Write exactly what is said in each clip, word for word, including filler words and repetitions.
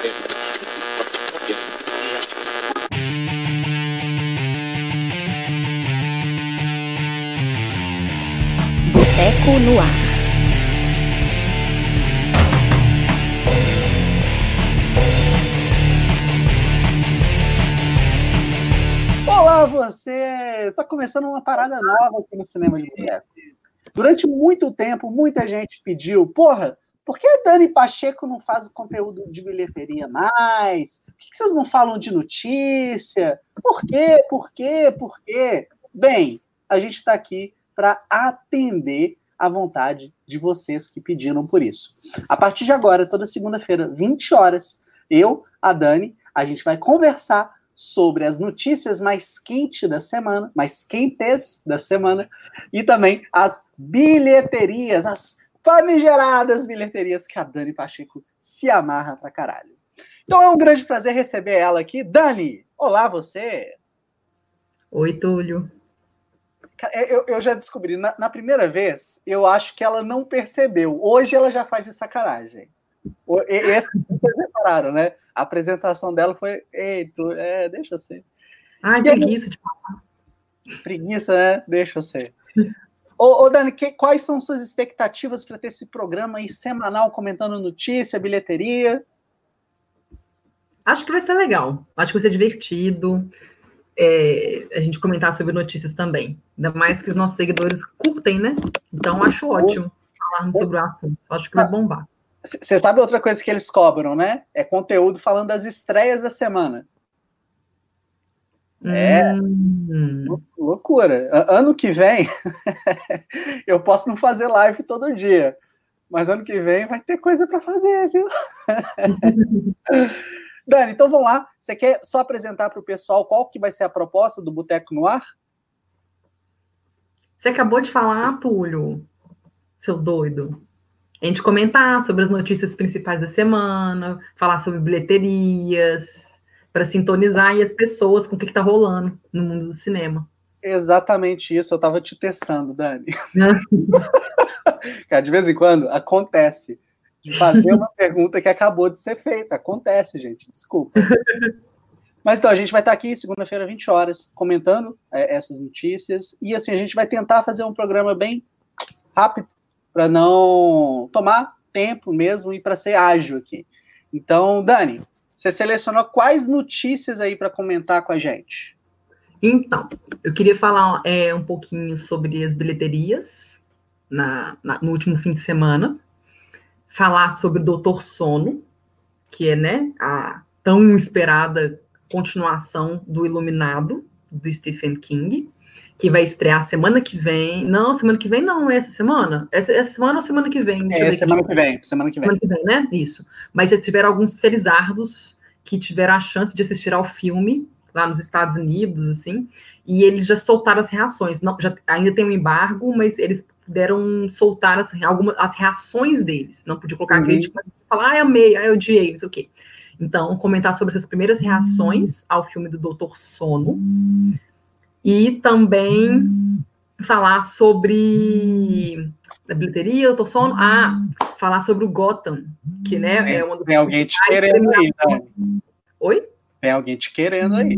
Boteco no Ar. Olá, você! Está começando uma parada nova aqui no Cinema de Boteco. Durante muito tempo, muita gente pediu, porra, por que a Dani Pacheco não faz conteúdo de bilheteria mais? Por que vocês não falam de notícia? Por quê? Por quê? Por quê? Bem, a gente está aqui para atender à vontade de vocês que pediram por isso. A partir de agora, toda segunda-feira, vinte horas, eu, a Dani, a gente vai conversar sobre as notícias mais quentes da semana, mais quentes da semana, e também as bilheterias, as famigeradas bilheterias que a Dani Pacheco se amarra pra caralho. Então é um grande prazer receber ela aqui. Dani, olá você! Oi, Túlio. Eu, eu já descobri, na, na primeira vez, eu acho que ela não percebeu. Hoje ela já faz de sacanagem. Esse vocês repararam, né? A apresentação dela foi, ei, tu, é, deixa eu ser. Ai, e preguiça de falar. Preguiça, né? Deixa eu ser. Ô, ô Dani, que, quais são suas expectativas para ter esse programa aí semanal comentando notícia, bilheteria? Acho que vai ser legal. Acho que vai ser divertido. É, a gente comentar sobre notícias também. Ainda mais que os nossos seguidores curtem, né? Então, acho ótimo falarmos sobre o assunto. Acho que vai bombar. Você sabe outra coisa que eles cobram, né? É conteúdo falando das estreias da semana. É hum. loucura. Ano que vem, eu posso não fazer live todo dia, mas ano que vem vai ter coisa para fazer, viu? Dani, então vamos lá. Você quer só apresentar para o pessoal qual que vai ser a proposta do Boteco no Ar? Você acabou de falar, Túlio, seu doido. A gente comentar sobre as notícias principais da semana, falar sobre bilheterias, para sintonizar aí as pessoas com o que está rolando no mundo do cinema. Exatamente isso, eu estava te testando, Dani. Cara, de vez em quando acontece de fazer uma pergunta que acabou de ser feita. Acontece, gente, desculpa. Mas então, a gente vai estar aqui segunda-feira, vinte horas, comentando é, essas notícias. E assim, a gente vai tentar fazer um programa bem rápido, para não tomar tempo mesmo e para ser ágil aqui. Então, Dani, você selecionou quais notícias aí para comentar com a gente? Então, eu queria falar é, um pouquinho sobre as bilheterias na, na, no último fim de semana, falar sobre o Doutor Sono, que é, né, a tão esperada continuação do Iluminado, do Stephen King, que vai estrear semana que vem. Não, semana que vem não, essa semana? Essa, essa semana ou semana que vem? Deixa é, eu ver semana aqui. que vem, semana que vem. Semana que vem, né? Isso. Mas já tiveram alguns felizardos que tiveram a chance de assistir ao filme lá nos Estados Unidos, assim, e eles já soltaram as reações. Não, já, ainda tem um embargo, mas eles puderam soltar as, algumas, as reações deles. Não podia colocar uhum. crítica, mas falar, ah, amei, ah, eu odiei, não sei o quê. Então, comentar sobre essas primeiras reações ao filme do Doutor Sono. E também falar sobre a bilheteria, Doutor Sono. Ah, falar sobre o Gotham, que, né, é uma das Tem alguém te querendo aí, né? Oi? Tem alguém te querendo aí.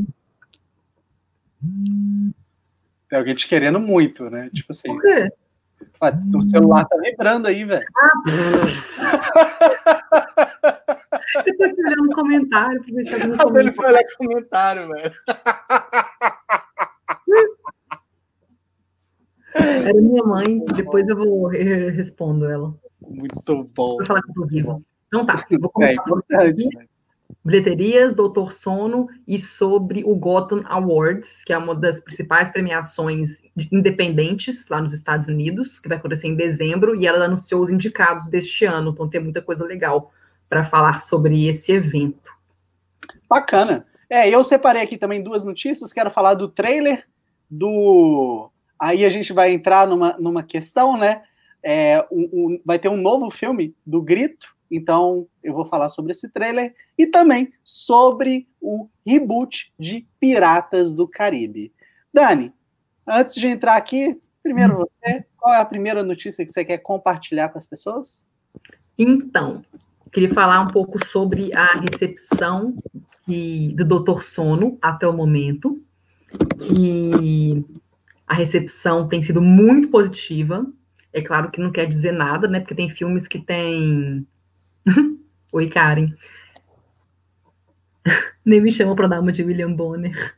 Tem alguém te querendo muito, né? Tipo assim. Por quê? O celular tá vibrando aí, velho. Eu tô olhando um comentário pra ver se alguém comentário. Ele foi olhar comentário, velho. Era minha mãe, depois eu vou eu respondo ela. Muito bom. Vou falar que eu tô viva. Então tá, vou comentar. É importante, né? Bilheterias, Doutor Sono e sobre o Gotham Awards, que é uma das principais premiações independentes lá nos Estados Unidos, que vai acontecer em dezembro, e ela anunciou os indicados deste ano, então tem muita coisa legal para falar sobre esse evento. Bacana. É, eu separei aqui também duas notícias, quero falar do trailer, do... Aí a gente vai entrar numa, numa questão, né? É, um, um, vai ter um novo filme do Grito, então eu vou falar sobre esse trailer e também sobre o reboot de Piratas do Caribe. Dani, antes de entrar aqui, primeiro você, qual é a primeira notícia que você quer compartilhar com as pessoas? Então, queria falar um pouco sobre a recepção que, do doutor Sono até o momento, que a recepção tem sido muito positiva. É claro que não quer dizer nada, né? Porque tem filmes que tem... Oi, Karen. Nem me chamam para dar uma de William Bonner.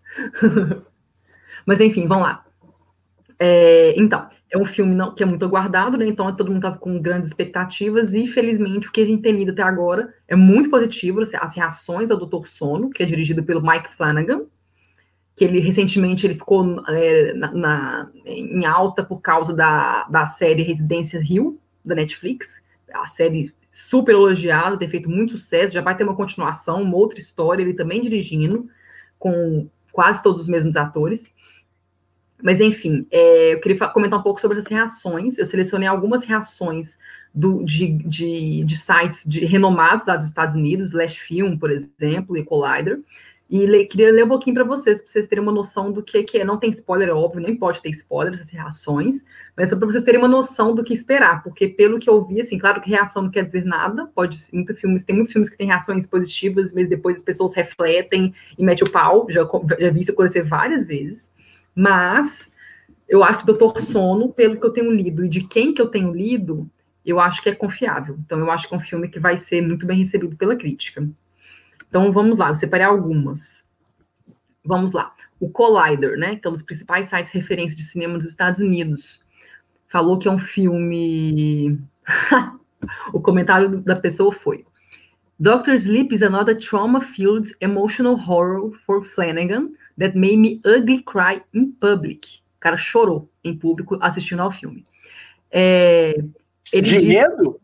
Mas, enfim, vamos lá. É, então, é um filme não, que é muito aguardado, né? Então, todo mundo estava com grandes expectativas e, felizmente, o que a gente tem lido até agora é muito positivo. As reações ao doutor Sono, que é dirigido pelo Mike Flanagan, que ele, recentemente, ele ficou é, na, na, em alta por causa da, da série Residência Hill, da Netflix. A série super elogiada, tem feito muito sucesso, já vai ter uma continuação, uma outra história, ele também dirigindo, com quase todos os mesmos atores. Mas, enfim, é, eu queria comentar um pouco sobre as reações. Eu selecionei algumas reações do, de, de, de sites de, renomados lá dos Estados Unidos, Last Film, por exemplo, e Collider, e le, queria ler um pouquinho para vocês, para vocês terem uma noção do que, que é. Não tem spoiler, é óbvio, nem pode ter spoiler essas reações, mas só para vocês terem uma noção do que esperar, porque pelo que eu vi, assim, claro que reação não quer dizer nada, pode muitos filmes, tem muitos filmes que têm reações positivas, mas depois as pessoas refletem e metem o pau, já, já vi isso acontecer várias vezes. Mas eu acho que o doutor Sono, pelo que eu tenho lido e de quem que eu tenho lido, eu acho que é confiável. Então, eu acho que é um filme que vai ser muito bem recebido pela crítica. Então, vamos lá, eu separei algumas. Vamos lá. O Collider, né, que é um dos principais sites de referência de cinema dos Estados Unidos, falou que é um filme... O comentário da pessoa foi: Doctor Sleep is another trauma-filled emotional horror for Flanagan that made me ugly cry in public. O cara chorou em público assistindo ao filme. É, ele de diz... medo?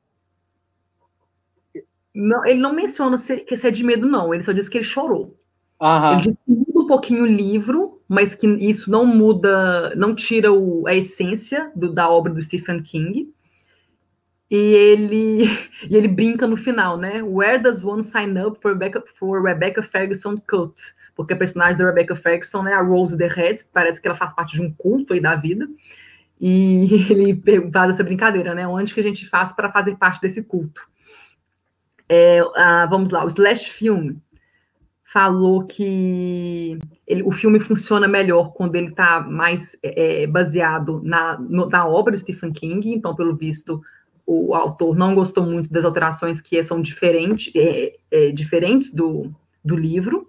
Não, ele não menciona se, que se é de medo, não. Ele só diz que ele chorou. Aham. Ele diz que muda um pouquinho o livro, mas que isso não muda, não tira o, a essência do, da obra do Stephen King. E ele, e ele brinca no final, né? Where does one sign up for Rebecca, for Rebecca Ferguson cult? Porque a personagem da Rebecca Ferguson, né, a Rose the Red, parece que ela faz parte de um culto aí da vida. E ele faz essa brincadeira, né? Onde que a gente faz para fazer parte desse culto? É, ah, vamos lá, o Slash Film falou que ele, o filme funciona melhor quando ele está mais é, baseado na, no, na obra do Stephen King. Então, pelo visto, o autor não gostou muito das alterações que são diferente, é, é, diferentes do, do livro.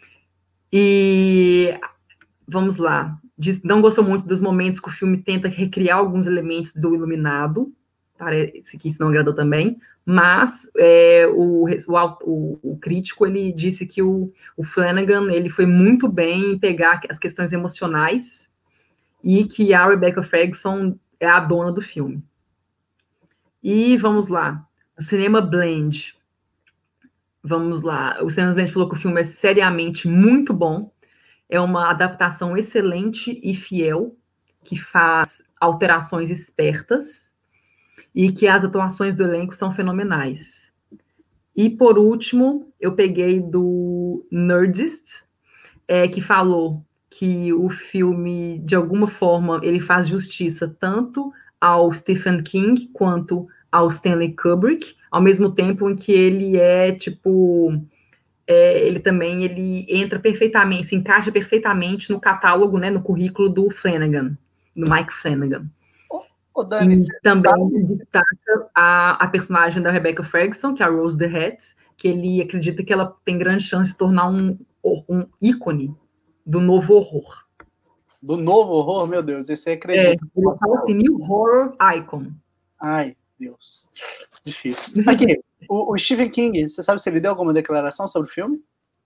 E vamos lá, diz, não gostou muito dos momentos que o filme tenta recriar alguns elementos do Iluminado. Parece que isso não agradou também. Mas é, o, o, o crítico, ele disse que o, o Flanagan, ele foi muito bem em pegar as questões emocionais e que a Rebecca Ferguson é a dona do filme. E vamos lá, o Cinema Blend. Vamos lá, o Cinema Blend falou que o filme é seriamente muito bom, é uma adaptação excelente e fiel, que faz alterações espertas, e que as atuações do elenco são fenomenais. E, por último, eu peguei do Nerdist, é, que falou que o filme, de alguma forma, ele faz justiça tanto ao Stephen King quanto ao Stanley Kubrick, ao mesmo tempo em que ele é, tipo... É, ele também ele entra perfeitamente, se encaixa perfeitamente no catálogo, né, no currículo do Flanagan, do Mike Flanagan. Ô, Dani, e também sabe? Destaca a, a personagem da Rebecca Ferguson, que é a Rose the Hat, que ele acredita que ela tem grande chance de se tornar um, um ícone do novo horror. Do novo horror? Meu Deus, esse aí acredita. É, ele fala assim, New Horror Icon. Ai, Deus. Difícil. Aqui, o, o Stephen King, você sabe se ele deu alguma declaração sobre o filme?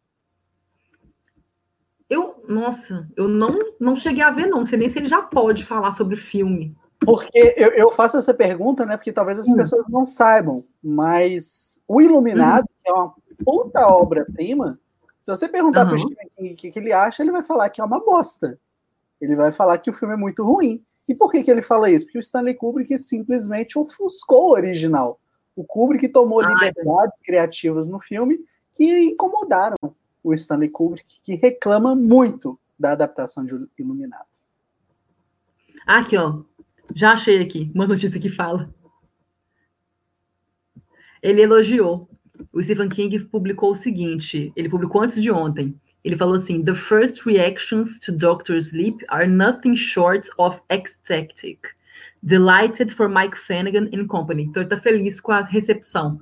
Eu, nossa, eu não, não cheguei a ver, não. Não sei nem se ele já pode falar sobre filme. Porque eu, eu faço essa pergunta, né? Porque talvez as hum. pessoas não saibam, mas O Iluminado, hum. que é uma puta obra-prima, se você perguntar uhum. para o Stephen King o que, que ele acha, ele vai falar que é uma bosta. Ele vai falar que o filme é muito ruim. E por que, que ele fala isso? Porque o Stanley Kubrick simplesmente ofuscou o original. O Kubrick tomou ah, liberdades é. criativas no filme que incomodaram o Stanley Kubrick, que reclama muito da adaptação de Iluminado. Aqui, ó. Já achei aqui uma notícia que fala. Ele elogiou. O Stephen King publicou o seguinte, ele publicou antes de ontem. Ele falou assim, the first reactions to Doctor Sleep are nothing short of ecstatic. Delighted for Mike Flanagan and company. Então ele tá feliz com a recepção.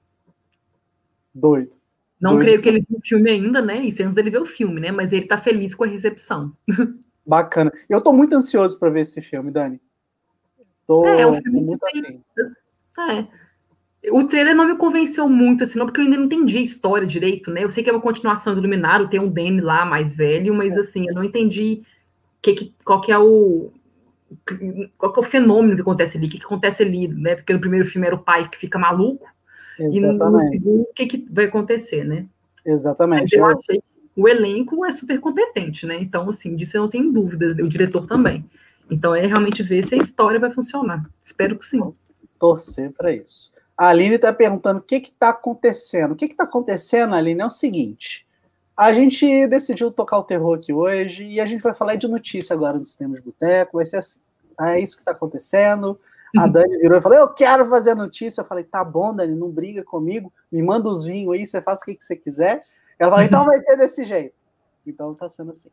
Doido. Não Doido. creio que ele viu o filme ainda, né? Isso antes dele ver o filme, né? Mas ele tá feliz com a recepção. Bacana. Eu tô muito ansioso para ver esse filme, Dani. Tô, é, é um filme tô muito que afim. tem... É. O trailer não me convenceu muito, assim, não, porque eu ainda não entendi a história direito, né? Eu sei que é uma continuação do Iluminado, tem um Danny lá mais velho, mas, assim, eu não entendi que, que, qual que é o... qual que é o fenômeno que acontece ali, o que, que acontece ali, né? Porque no primeiro filme era o pai que fica maluco, exatamente. E no segundo, o que, que vai acontecer, né? Exatamente. Mas eu achei que o elenco é super competente, né? Então, assim, disso eu não tenho dúvidas, o diretor também. Então, é realmente ver se a história vai funcionar. Espero que sim. Torcer para isso. A Aline está perguntando o que está acontecendo. O que está acontecendo, Aline, é o seguinte. A gente decidiu tocar o terror aqui hoje e a gente vai falar de notícia agora do Cinema de Boteco. Vai ser assim. É isso que está acontecendo. A Dani virou e falou, eu quero fazer notícia. Eu falei, tá bom, Dani, não briga comigo. Me manda os vinhos aí, você faz o que, que você quiser. Ela falou, então vai ser desse jeito. Então tá sendo assim.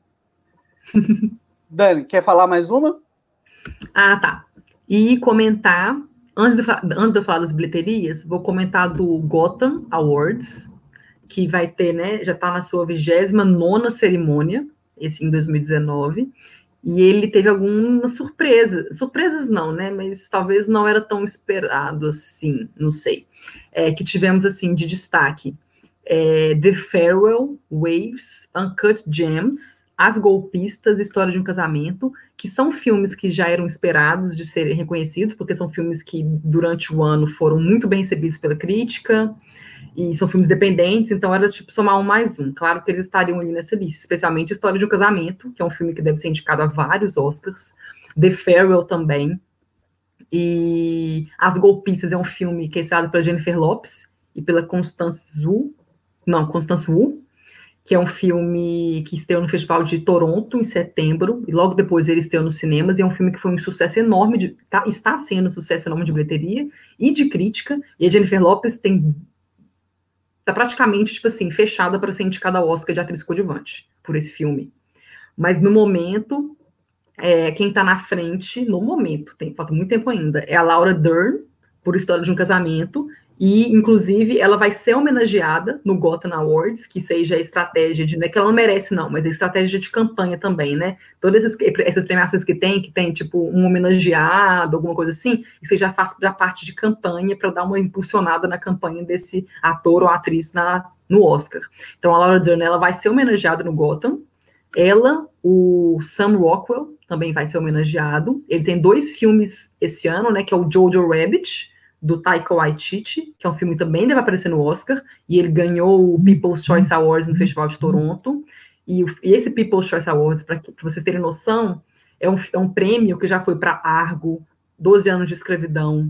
Dani, quer falar mais uma? Ah, tá. E comentar, antes de, antes de eu falar das bilheterias, vou comentar do Gotham Awards, que vai ter, né, já está na sua vigésima nona cerimônia, esse em dois mil e dezenove, e ele teve algumas surpresas, surpresas não, né, mas talvez não era tão esperado assim, não sei, é, que tivemos, assim, de destaque, é, The Farewell, Waves, Uncut Gems, As Golpistas, História de um Casamento, que são filmes que já eram esperados de serem reconhecidos, porque são filmes que, durante o ano, foram muito bem recebidos pela crítica, e são filmes dependentes, então era tipo somar um mais um. Claro que eles estariam ali nessa lista, especialmente História de um Casamento, que é um filme que deve ser indicado a vários Oscars, The Farewell também, e As Golpistas é um filme que é estrelado pela Jennifer Lopez e pela Constance Wu, não, Constance Wu, que é um filme que estreou no Festival de Toronto em setembro, e logo depois ele estreou nos cinemas, e é um filme que foi um sucesso enorme, de, tá, está sendo um sucesso enorme de bilheteria e de crítica, e a Jennifer Lopez tem tá praticamente, tipo assim, fechada para ser indicada ao Oscar de atriz coadjuvante por esse filme. Mas no momento, é, quem tá na frente, no momento, tem, falta muito tempo ainda, é a Laura Dern, por História de um Casamento, e, inclusive, ela vai ser homenageada no Gotham Awards, que seja a estratégia de, não é que ela não merece, não, mas a estratégia de campanha também, né? Todas essas, essas premiações que tem, que tem, tipo, um homenageado, alguma coisa assim, isso já faz já parte de campanha para dar uma impulsionada na campanha desse ator ou atriz na, no Oscar. Então, a Laura Dern, ela vai ser homenageada no Gotham. Ela, o Sam Rockwell, também vai ser homenageado. Ele tem dois filmes esse ano, né, que é o Jojo Rabbit, do Taika Waititi, que é um filme que também deve aparecer no Oscar, e ele ganhou o People's Choice Awards no Festival de Toronto, e, e esse People's Choice Awards, para vocês terem noção, é um, é um prêmio que já foi para Argo, doze anos de escravidão,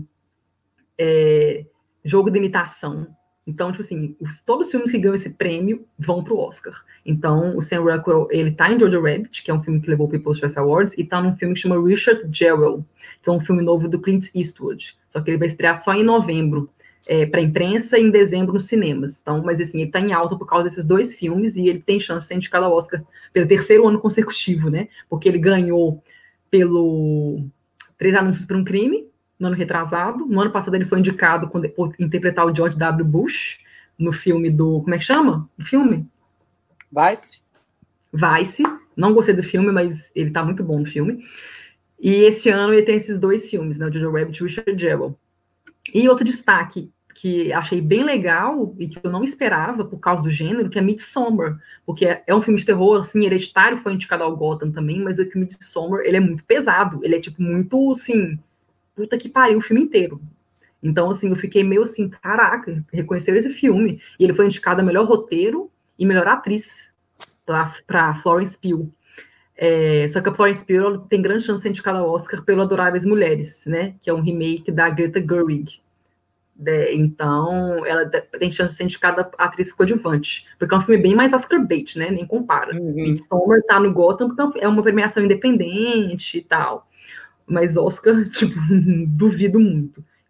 é, Jogo de Imitação. Então, tipo assim, os, todos os filmes que ganham esse prêmio vão para o Oscar. Então, o Sam Rockwell, ele tá em Jojo Rabbit, que é um filme que levou o People's Choice Awards, e tá num filme que chama Richard Jewell, que é um filme novo do Clint Eastwood. Só que ele vai estrear só em novembro, é, para a imprensa, e em dezembro nos cinemas. Então, mas assim, ele tá em alta por causa desses dois filmes, e ele tem chance de ser indicado ao Oscar pelo terceiro ano consecutivo, né? Porque ele ganhou pelo Três Anúncios por um Crime, no ano retrasado. No ano passado ele foi indicado por interpretar o George W. Bush no filme do... Como é que chama? O filme? Vice. Vice. Não gostei do filme, mas ele tá muito bom no filme. E esse ano ele tem esses dois filmes, né? O Jojo Rabbit e o Richard Jewell. E outro destaque que achei bem legal e que eu não esperava por causa do gênero, que é Midsommar, porque é, é um filme de terror, assim, Hereditário foi indicado ao Gotham também, mas o Midsommar, ele é muito pesado, ele é, tipo, muito, assim, puta que pariu o filme inteiro. Então, assim, eu fiquei meio assim, caraca, reconheceram esse filme, e ele foi indicado a melhor roteiro e melhor atriz para Florence Pugh. É, só que a Florence Pugh tem grande chance de ser indicada ao Oscar pelo Adoráveis Mulheres, né, que é um remake da Greta Gerwig. É, então, ela tem chance de ser indicada a atriz coadjuvante, porque é um filme bem mais Oscar bait, né, nem compara. Uhum. Midsommar tá no Gotham porque é uma premiação independente e tal, mas Oscar, tipo, duvido muito.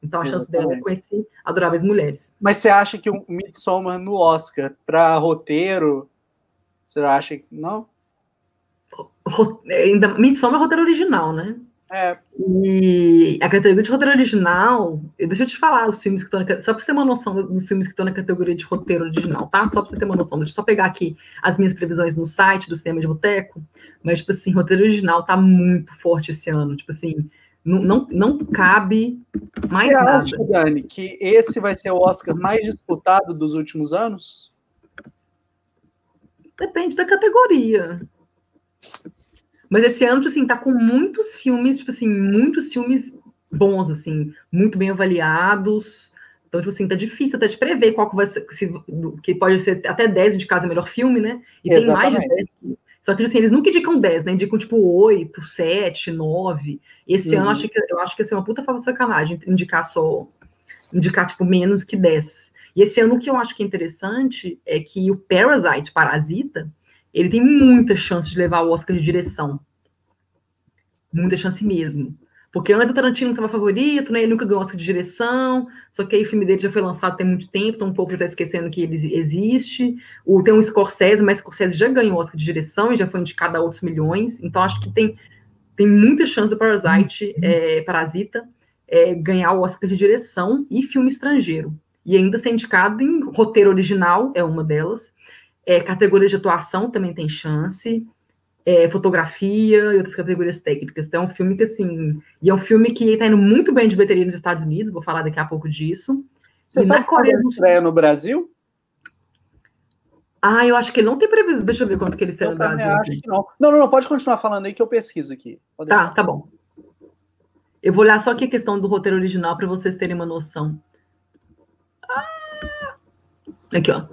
Então a chance Exatamente. dela é conhecer Adoráveis Mulheres. Mas você acha que o Midsommar no Oscar, para roteiro, você acha que não? Ainda, Midsommar é roteiro original, né? É. E a categoria de roteiro original, deixa eu te falar os filmes que estão na, só para você ter uma noção dos filmes que estão na categoria de roteiro original, tá? Só para você ter uma noção. Deixa eu só pegar aqui as minhas previsões no site do Cinema de Boteco, mas, tipo assim, roteiro original tá muito forte esse ano. Tipo assim, não, não, não cabe mais você nada. Você acha, Dani, que esse vai ser o Oscar mais disputado dos últimos anos? Depende da categoria. Mas esse ano, tipo assim, tá com muitos filmes, tipo assim, muitos filmes bons, assim, muito bem avaliados. Então, tipo assim, tá difícil até de prever qual que vai ser, se, que pode ser até dez indicados a melhor filme, né? E Exatamente. tem mais de dez. Só que, assim, eles nunca indicam dez, né? Indicam, tipo, oito, sete, nove. E esse uhum. ano, eu acho, que, eu acho que ia ser uma puta falsa sacanagem indicar só, indicar, tipo, menos que dez. E esse ano, o que eu acho que é interessante é que o Parasite, Parasita, ele tem muita chance de levar o Oscar de direção. Muita chance mesmo. Porque antes o Tarantino estava favorito, né? Ele nunca ganhou Oscar de direção, só que aí o filme dele já foi lançado tem muito tempo, então o povo já está esquecendo que ele existe. O, tem um Scorsese, mas Scorsese já ganhou Oscar de direção e já foi indicado a outros milhões. Então acho que tem, tem muita chance do Parasite, é, Parasita é, ganhar o Oscar de direção e filme estrangeiro. E ainda ser indicado em roteiro original, é uma delas. É, categoria de atuação também tem chance. É, fotografia e outras categorias técnicas. Então é um filme que, assim... E é um filme que está indo muito bem de bilheteria nos Estados Unidos, vou falar daqui a pouco disso. Você e sabe na Coreia do estreia no Brasil? Ah, eu acho que ele não tem previsão. Deixa eu ver quanto que ele estreia no Brasil. Eu acho aqui. que não. Não, não, não, pode continuar falando aí que eu pesquiso aqui. Pode tá, tá bom. Eu vou olhar só aqui a questão do roteiro original para vocês terem uma noção. Ah! Aqui, ó.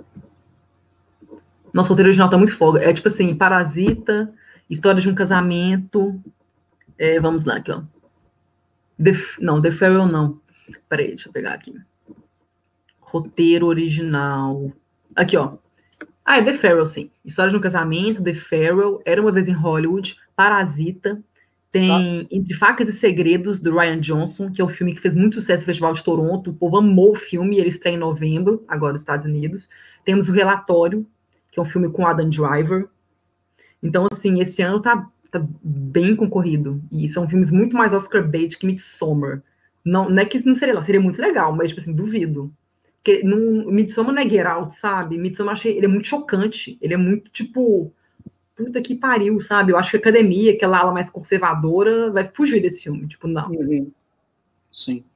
Nosso roteiro original tá muito foda. É tipo assim, Parasita, História de um Casamento. É, vamos lá, aqui, ó. The, não, The Farewell não. Peraí, deixa eu pegar aqui. Roteiro original. Aqui, ó. Ah, é The Farewell, sim. História de um Casamento, The Farewell, Era Uma Vez em Hollywood, Parasita. Tem tá. Entre Facas e Segredos, do Rian Johnson, que é um filme que fez muito sucesso no Festival de Toronto. O povo amou o filme, ele estreia em novembro, agora nos Estados Unidos. Temos o Relatório, que é um filme com Adam Driver. Então, assim, esse ano tá, tá bem concorrido. E são filmes muito mais Oscar bait que Midsommar. Não, não é que não seria lá, seria muito legal, mas, tipo assim, duvido. Porque no, Midsommar não é Get Out, sabe? Midsommar, achei, ele é muito chocante. Ele é muito, tipo, puta que pariu, sabe? Eu acho que a academia, aquela ala mais conservadora, vai fugir desse filme. Tipo, não. Uhum. Sim.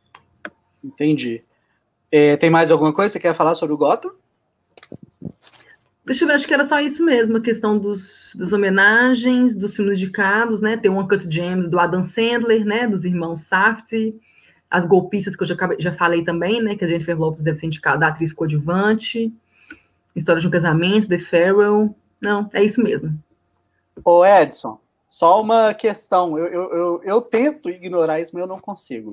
Entendi. É, tem mais alguma coisa que você quer falar sobre o Gotham? Deixa eu ver, acho que era só isso mesmo, a questão dos, das homenagens, dos filmes indicados, né? Tem o Uncut Gems do Adam Sandler, né? Dos irmãos Safdie, as golpistas que eu já, já falei também, né? Que a Jennifer Lopez deve ser indicada, da atriz coadjuvante, História de um Casamento, The Farewell. Não, é isso mesmo. Ô, Edson, só uma questão. Eu, eu, eu, eu tento ignorar isso, mas eu não consigo.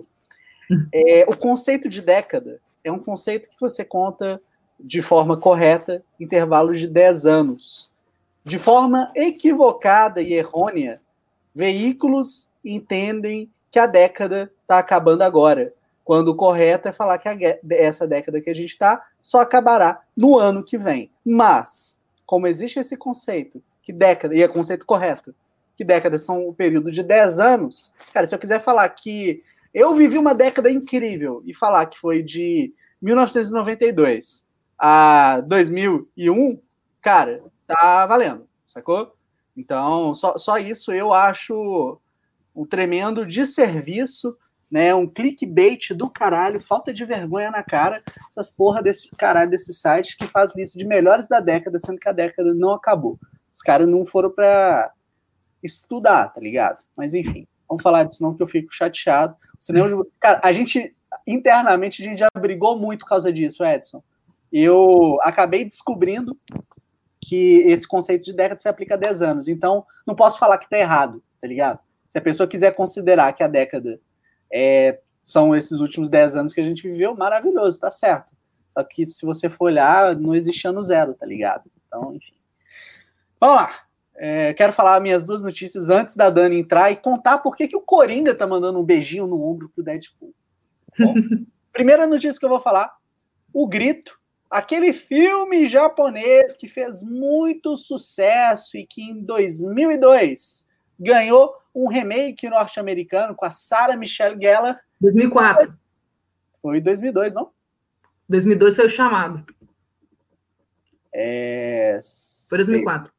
É, o conceito de década é um conceito que você conta de forma correta, intervalos de dez anos. De forma equivocada e errônea, veículos entendem que a década está acabando agora, quando o correto é falar que a, essa década que a gente está só acabará no ano que vem. Mas, como existe esse conceito, que década, e é conceito correto, que décadas são um período de dez anos, cara, se eu quiser falar que eu vivi uma década incrível e falar que foi de mil novecentos e noventa e dois a dois mil e um, cara, tá valendo, sacou? Então, só, só isso eu acho um tremendo desserviço, né? Um clickbait do caralho, falta de vergonha na cara, essas porra desse caralho desses sites que faz lista de melhores da década, sendo que a década não acabou. Os caras não foram pra estudar, tá ligado? Mas enfim, vamos falar disso não, que eu fico chateado. Cinema, cara, a gente, internamente, a gente já brigou muito por causa disso, Edson. Eu acabei descobrindo que esse conceito de década se aplica a dez anos. Então, não posso falar que tá errado, tá ligado? Se a pessoa quiser considerar que a década é, são esses últimos dez anos que a gente viveu, maravilhoso, tá certo. Só que se você for olhar, não existe ano zero, tá ligado? Então, enfim. Vamos lá. É, quero falar minhas duas notícias antes da Dani entrar e contar por que, que o Coringa tá mandando um beijinho no ombro pro Deadpool. Bom, primeira notícia que eu vou falar, O Grito, aquele filme japonês que fez muito sucesso e que em dois mil e dois ganhou um remake norte-americano com a Sarah Michelle Gellar. dois mil e quatro. Foi em dois mil e dois, não? dois mil e dois foi O Chamado. É... Foi dois mil e quatro.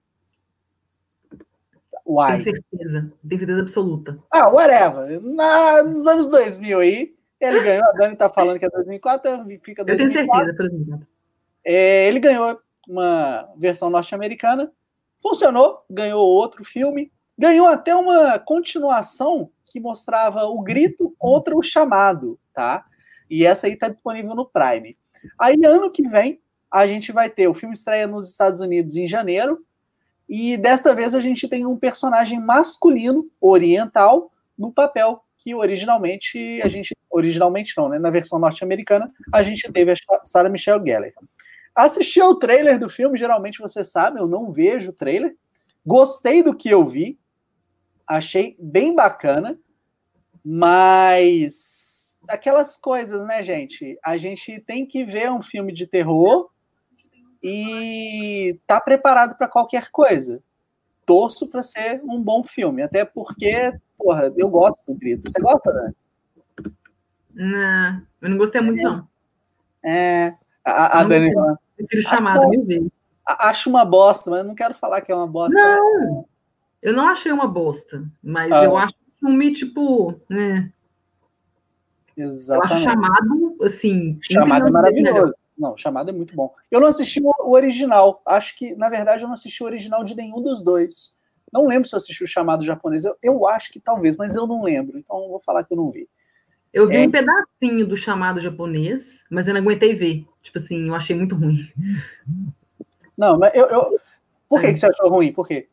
Uai. Tenho certeza. Tenho certeza absoluta. Ah, whatever. Na, nos anos dois mil aí, ele ganhou. A Dani tá falando que é dois mil e quatro, fica dois mil e quatro. Eu tenho certeza, por exemplo. É, ele ganhou uma versão norte-americana, funcionou, ganhou outro filme, ganhou até uma continuação que mostrava O Grito contra O Chamado, tá? E essa aí tá disponível no Prime. Aí, ano que vem, a gente vai ter, o filme estreia nos Estados Unidos em janeiro, e desta vez a gente tem um personagem masculino, oriental, no papel que originalmente, a gente, originalmente não, né? Na versão norte-americana, a gente teve a Sarah Michelle Gellar. Assisti ao trailer do filme, geralmente você sabe, eu não vejo o trailer. Gostei do que eu vi, achei bem bacana, mas aquelas coisas, né, gente? A gente tem que ver um filme de terror e tá preparado para qualquer coisa. Torço para ser um bom filme, até porque, porra, eu gosto do Grito. Você gosta, Dani? Não, eu não gostei muito, não. É, a, a Dani... Eu prefiro Chamado mil vezes. Acho uma bosta, mas não quero falar que é uma bosta. Não, eu não achei uma bosta, mas ah. eu acho um filme, tipo, né? Exatamente. Eu acho Chamado, assim... Chamado é maravilhoso. Não, Chamado é muito bom. Eu não assisti o original. Acho que, na verdade, eu não assisti o original de nenhum dos dois. Não lembro se eu assisti o Chamado japonês. Eu, eu acho que talvez, mas eu não lembro. Então, eu vou falar que eu não vi. Eu vi é... um pedacinho do Chamado japonês, mas eu não aguentei ver. Tipo assim, eu achei muito ruim. Não, mas eu... eu... Por que, é. que você achou ruim? Por quê?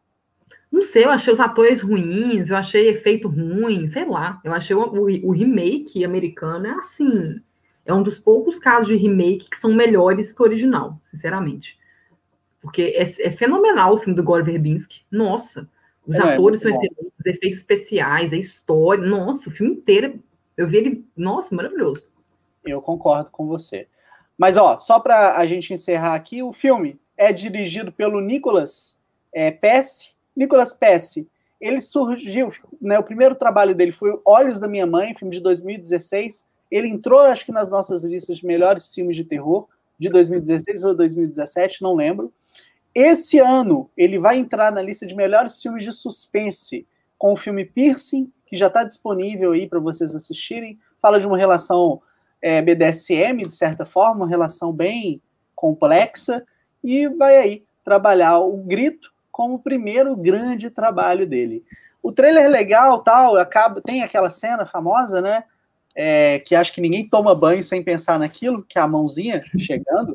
Não sei, eu achei os atores ruins, eu achei efeito ruim, sei lá. Eu achei o, o, o remake americano é assim... É um dos poucos casos de remake que são melhores que o original, sinceramente. Porque é, é fenomenal o filme do Gore Verbinski. Nossa, os é, atores é são excelentes, os efeitos especiais, a história. Nossa, o filme inteiro, eu vi ele... Nossa, maravilhoso. Eu concordo com você. Mas, ó, só para a gente encerrar aqui, o filme é dirigido pelo Nicolas é, Pesce. Nicolas Pesce, ele surgiu... Né, o primeiro trabalho dele foi Olhos da Minha Mãe, filme de dois mil e dezesseis. Ele entrou, acho que nas nossas listas de melhores filmes de terror, de dois mil e dezesseis ou dois mil e dezessete, não lembro. Esse ano, ele vai entrar na lista de melhores filmes de suspense, com o filme Piercing, que já está disponível aí para vocês assistirem. Fala de uma relação é, B D S M, de certa forma, uma relação bem complexa, e vai aí trabalhar O Grito como o primeiro grande trabalho dele. O trailer é legal, tal, acaba, tem aquela cena famosa, né? É, que acho que ninguém toma banho sem pensar naquilo, que é a mãozinha chegando.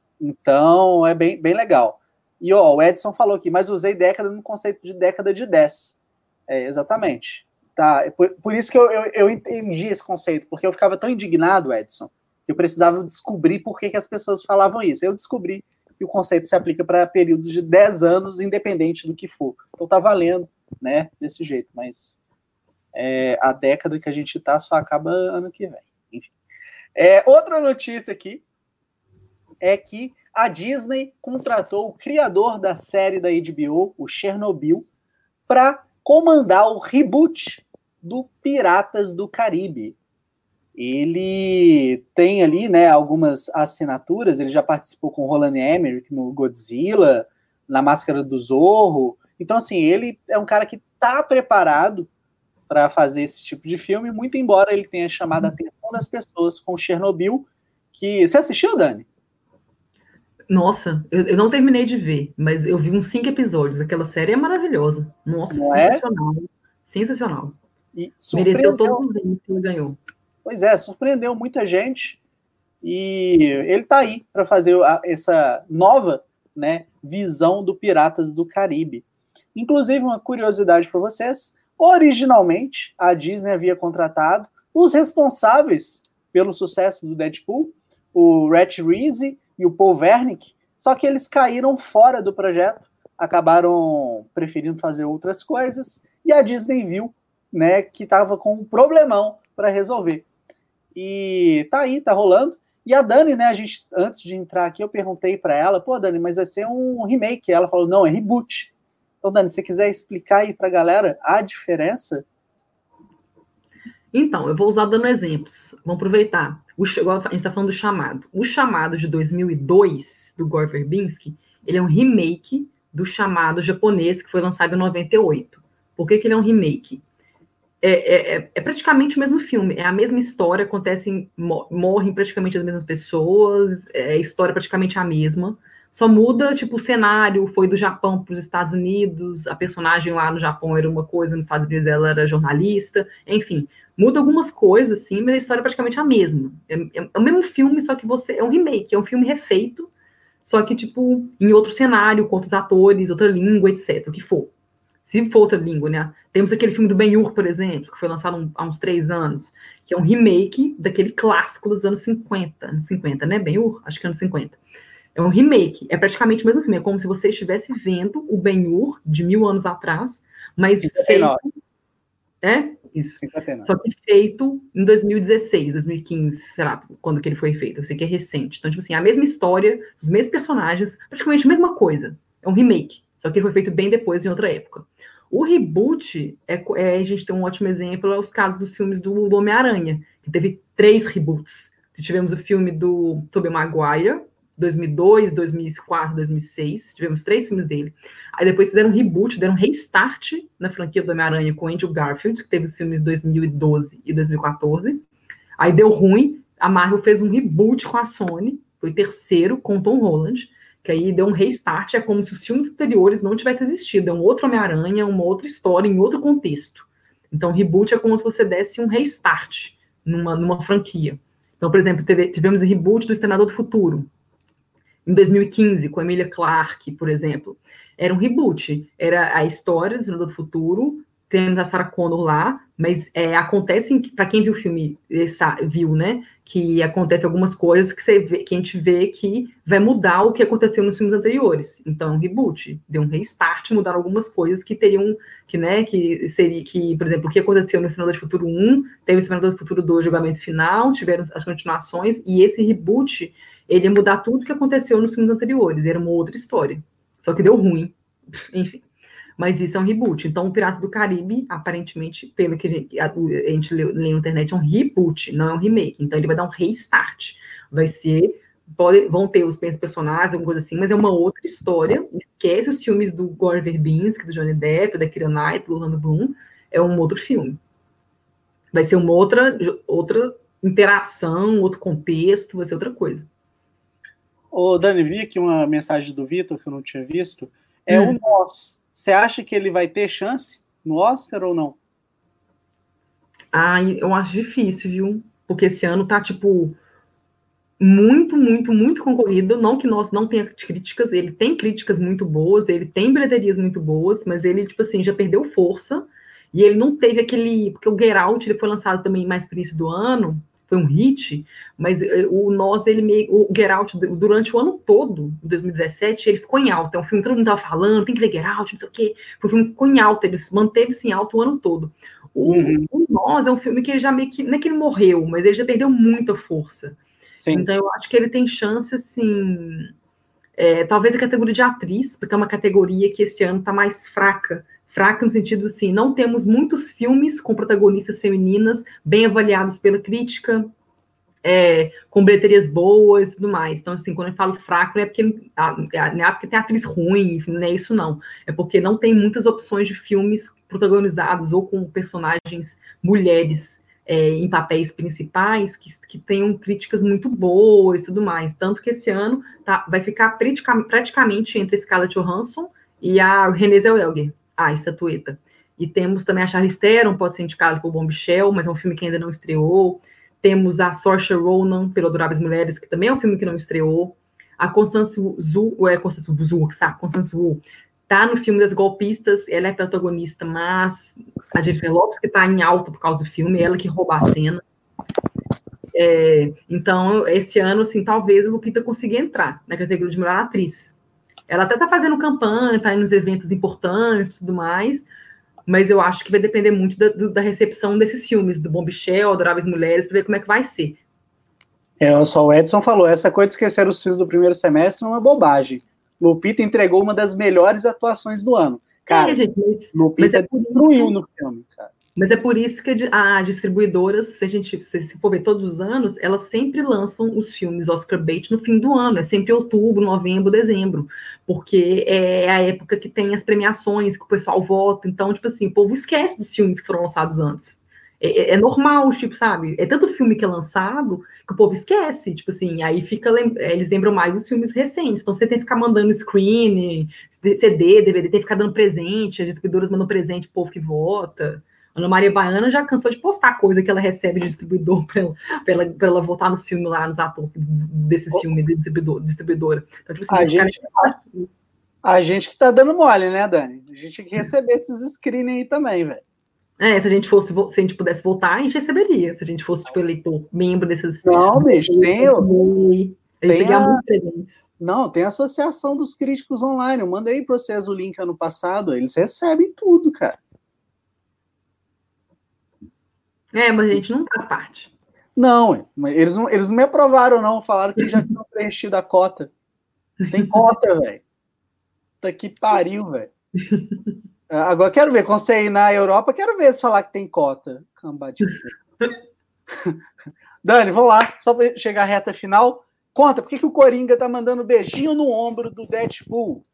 Então, é bem, bem legal. E, ó, o Edson falou aqui, mas usei década no conceito de década de dez. É, exatamente. Tá, por, por isso que eu, eu, eu entendi esse conceito, porque eu ficava tão indignado, Edson, que eu precisava descobrir por que, que as pessoas falavam isso. Eu descobri que o conceito se aplica para períodos de dez anos, independente do que for. Então, tá valendo, né, desse jeito, mas... É, a década que a gente está só acaba ano que vem. Enfim. É, outra notícia aqui é que a Disney contratou o criador da série da H B O, o Chernobyl, para comandar o reboot do Piratas do Caribe. Ele tem ali, né, algumas assinaturas, ele já participou com o Roland Emmerich no Godzilla, na Máscara do Zorro. Então, assim, ele é um cara que está preparado para fazer esse tipo de filme, muito embora ele tenha chamado a atenção das pessoas com Chernobyl, que... Você assistiu, Dani? Nossa, eu, eu não terminei de ver, mas eu vi uns cinco episódios. Aquela série é maravilhosa. Nossa, não sensacional. É? Sensacional. E mereceu todos os anos que ele ganhou. Pois é, surpreendeu muita gente. E ele está aí para fazer a, essa nova, né, visão do Piratas do Caribe. Inclusive, uma curiosidade para vocês... Originalmente, a Disney havia contratado os responsáveis pelo sucesso do Deadpool, o Rhett Reese e o Paul Wernick, só que eles caíram fora do projeto, acabaram preferindo fazer outras coisas, e a Disney viu, né, que estava com um problemão para resolver. E tá aí, tá rolando. E a Dani, né, a gente, antes de entrar aqui, eu perguntei para ela, pô, Dani, mas vai ser um remake. Ela falou, não, é reboot. Então, Dani, se você quiser explicar aí pra galera a diferença. Então, eu vou usar dando exemplos. Vamos aproveitar. O, a gente está falando do Chamado. O Chamado de dois mil e dois, do Gore Verbinski, ele é um remake do Chamado japonês, que foi lançado em noventa e oito. Por que, que ele é um remake? É, é, é praticamente o mesmo filme, é a mesma história, acontecem, morrem praticamente as mesmas pessoas, é, a história é praticamente a mesma, só muda, tipo, o cenário foi do Japão para os Estados Unidos, a personagem lá no Japão era uma coisa, nos Estados Unidos ela era jornalista, enfim, muda algumas coisas, sim, mas a história é praticamente a mesma. É, é, é o mesmo filme, só que você é um remake, é um filme refeito, só que, tipo, em outro cenário, com outros atores, outra língua, etc, o que for. Se for outra língua, né? Temos aquele filme do Ben-Hur, por exemplo, que foi lançado um, há uns três anos, que é um remake daquele clássico dos anos cinquenta, anos cinquenta, né, Ben-Hur? Acho que é anos cinquenta. É um remake, é praticamente o mesmo filme, é como se você estivesse vendo o Ben-Hur de mil anos atrás, mas cinquenta e nove. Feito... É? Isso. cinquenta e nove. Só que feito em dois mil e dezesseis, dois mil e quinze, sei lá, quando que ele foi feito, eu sei que é recente. Então, tipo assim, a mesma história, os mesmos personagens, praticamente a mesma coisa. É um remake, só que ele foi feito bem depois, em outra época. O reboot, é, é, a gente tem um ótimo exemplo, é os casos dos filmes do, do Homem-Aranha, que teve três reboots. Tivemos o filme do Tobey Maguire, dois mil e dois, dois mil e quatro, dois mil e seis, tivemos três filmes dele. Aí depois fizeram um reboot, deram um restart na franquia do Homem-Aranha com Andrew Garfield, que teve os filmes dois mil e doze e dois mil e quatorze. Aí deu ruim, a Marvel fez um reboot com a Sony, foi o terceiro, com Tom Holland, que aí deu um restart, é como se os filmes anteriores não tivessem existido, é um outro Homem-Aranha, uma outra história, em outro contexto. Então, reboot é como se você desse um restart numa, numa franquia. Então, por exemplo, teve, tivemos o reboot do Exterminador do Futuro, em dois mil e quinze, com a Emilia Clarke, por exemplo. Era um reboot, era a história do Exterminador do Futuro, temos a Sarah Connor lá, mas é, acontece, para quem viu o filme, essa, viu, né, que acontece algumas coisas que, você vê, que a gente vê que vai mudar o que aconteceu nos filmes anteriores. Então, um reboot, deu um restart, mudaram algumas coisas que teriam, que, né, que seria, que, por exemplo, o que aconteceu no Exterminador do Futuro um, teve o Exterminador do Futuro dois, julgamento final, tiveram as continuações, e esse reboot, ele ia mudar tudo que aconteceu nos filmes anteriores, era uma outra história. Só que deu ruim, enfim. Mas isso é um reboot. Então, o Piratas do Caribe, aparentemente, pelo que a gente, a, a gente lê, lê na internet, é um reboot, não é um remake. Então, ele vai dar um restart. Vai ser, pode, vão ter os mesmos personagens, alguma coisa assim, mas é uma outra história. Esquece os filmes do Gore Verbinski, do Johnny Depp, da Keira Knight, do Orlando Bloom. É um outro filme. Vai ser uma outra, outra interação, outro contexto, vai ser outra coisa. Ô, Dani, vi aqui uma mensagem do Vitor que eu não tinha visto. É hum. o Nós. Você acha que ele vai ter chance no Oscar ou não? Ah, eu acho difícil, viu? Porque esse ano tá, tipo, muito, muito, muito concorrido. Não que Nós não tenha críticas, ele tem críticas muito boas, ele tem bilheterias muito boas, mas ele, tipo assim, já perdeu força. E ele não teve aquele... Porque o Get Out, ele foi lançado também mais pro início do ano, foi um hit, mas o Nós, ele meio, o Get Out, durante o ano todo, em dois mil e dezessete, ele ficou em alta. É um filme que todo mundo estava falando, tem que ver Get Out, não sei o quê. Foi um filme que ficou em alta, ele manteve-se em alta o ano todo. O, uhum. o Nós é um filme que ele já meio que, não é que ele morreu, mas ele já perdeu muita força. Sim. Então, eu acho que ele tem chance, assim, é, talvez a categoria de atriz, porque é uma categoria que esse ano está mais fraca, fraca no sentido assim, não temos muitos filmes com protagonistas femininas bem avaliados pela crítica, é, com bilheterias boas e tudo mais. Então, assim, quando eu falo fraco, não é porque, não é porque tem atriz ruim, não é isso não. É porque não tem muitas opções de filmes protagonizados ou com personagens mulheres é, em papéis principais que, que tenham críticas muito boas e tudo mais. Tanto que esse ano tá, vai ficar praticamente entre a Scarlett Johansson e a Renée Zellweger, a estatueta. E temos também a Charlize Theron, pode ser indicada por Bombshell, mas é um filme que ainda não estreou. Temos a Saoirse Ronan, pelo Adoráveis Mulheres, que também é um filme que não estreou. A Constance Wu, é Constance Wu, sabe? Constance Wu tá no filme das golpistas, ela é protagonista, mas a Jennifer Lopez que tá em alta por causa do filme, ela que rouba a cena. É, então, esse ano, assim, talvez a Lupita consiga entrar na categoria de melhor atriz. Ela até tá fazendo campanha, tá indo nos eventos importantes e tudo mais. mas eu acho que vai depender muito da, da recepção desses filmes, do Bombshell, Adoráveis Mulheres, para ver como é que vai ser. É, só o Edson falou, essa coisa de esquecer os filmes do primeiro semestre é uma bobagem. Lupita entregou uma das melhores atuações do ano. Cara, é, gente, mas, Lupita mas é destruiu no filme, cara. Mas é por isso que as distribuidoras, se a gente se for ver todos os anos, elas sempre lançam os filmes Oscar bait no fim do ano, é sempre outubro, novembro, dezembro, porque é a época que tem as premiações, que o pessoal vota, então, tipo assim, o povo esquece dos filmes que foram lançados antes. É, é normal, tipo, sabe? É tanto filme que é lançado que o povo esquece, tipo assim, aí fica, eles lembram mais dos filmes recentes, então você tem que ficar mandando screen, C D, D V D, tem que ficar dando presente, as distribuidoras mandam presente pro povo que vota. Ana Maria Baiana já cansou de postar coisa que ela recebe de distribuidor para ela, ela, ela votar no filme lá, nos atores desse filme de distribuidor, distribuidora. Então, tipo assim, a, gente, cara... a, a gente que tá dando mole, né, Dani? A gente tem que receber esses screening aí também, velho. É, se a gente fosse, se a gente pudesse votar, a gente receberia. Se a gente fosse, tipo, eleitor, membro desses... Não, bicho, tem... A gente ganha muito presentes. Não, tem a Associação dos Críticos Online. Eu mandei para vocês o link ano passado. Eles recebem tudo, cara. É, mas a gente não faz parte. Não, eles não, eles não me aprovaram, não. Falaram que já tinham preenchido a cota. Tem cota, velho. Puta que pariu, velho. Agora quero ver, quando você ir na Europa, quero ver se falar que tem cota. Dani, vamos lá, só para chegar à reta final. Conta, por que, que o Coringa tá mandando beijinho no ombro do Deadpool?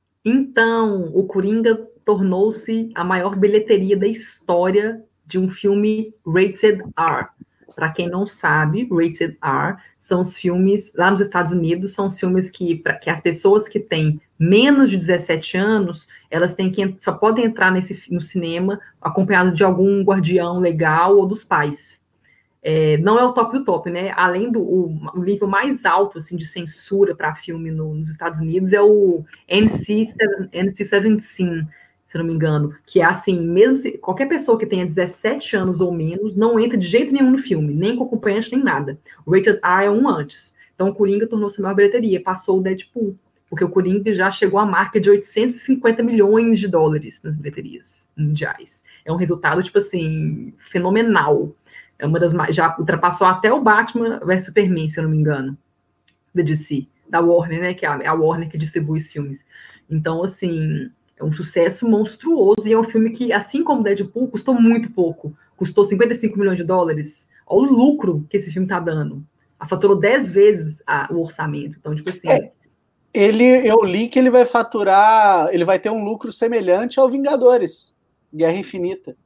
Então, o Coringa tornou-se a maior bilheteria da história de um filme rated R. Para quem não sabe, rated R são os filmes, lá nos Estados Unidos, são os filmes que, pra, que as pessoas que têm menos de dezessete anos, elas têm que, só podem entrar nesse, no cinema acompanhado de algum guardião legal ou dos pais. É, não é o top do top, né? Além do o, o nível mais alto assim, de censura para filme no, nos Estados Unidos é o N C dezessete, se não me engano, que é assim, mesmo se qualquer pessoa que tenha dezessete anos ou menos não entra de jeito nenhum no filme, nem com acompanhante, nem nada. O Rated R é um antes. Então o Coringa tornou-se a maior bilheteria, passou o Deadpool, porque o Coringa já chegou à marca de oitocentos e cinquenta milhões de dólares nas bilheterias mundiais. É um resultado, tipo assim, fenomenal. É uma das mais, já ultrapassou até o Batman versus Superman, se eu não me engano, da D C, da Warner, né, que é a Warner que distribui os filmes. Então, assim, é um sucesso monstruoso e é um filme que, assim como Deadpool, custou muito pouco. Custou cinquenta e cinco milhões de dólares. Olha o lucro que esse filme tá dando. Faturou dez vezes a, o orçamento. Então, tipo assim... É, ele, eu li que ele vai faturar, ele vai ter um lucro semelhante ao Vingadores, Guerra Infinita.